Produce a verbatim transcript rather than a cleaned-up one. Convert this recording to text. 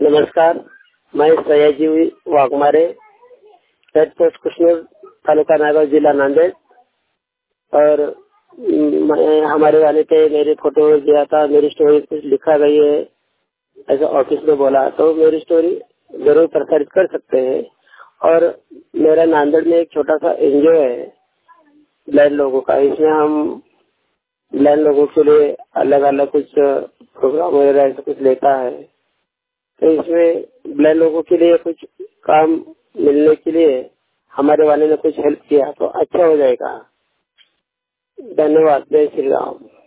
नमस्कार, मैं Sayaji Waghmare, head post Kushnoor, taluka Naigaon, जिला नांदेड़। और मैं हमारे वाले पे मेरे फोटो दिया था, मेरी स्टोरी कुछ लिखा गई है ऐसा ऑफिस में बोला, तो मेरी स्टोरी जरूर प्रसारित कर सकते हैं। और मेरा नांदेड़ में एक छोटा सा एनजीओ है ब्लाइंड लोगों का। इसमें हम ब्लाइंड लोगों के लिए अलग अलग कुछ प्रोग्राम वगैरह ऐसा कुछ लेता है। तो इसमें ब्लाइंड लोगों के लिए कुछ काम मिलने के लिए हमारे वाले ने कुछ हेल्प किया तो अच्छा हो जाएगा। धन्यवाद। जय श्री राम।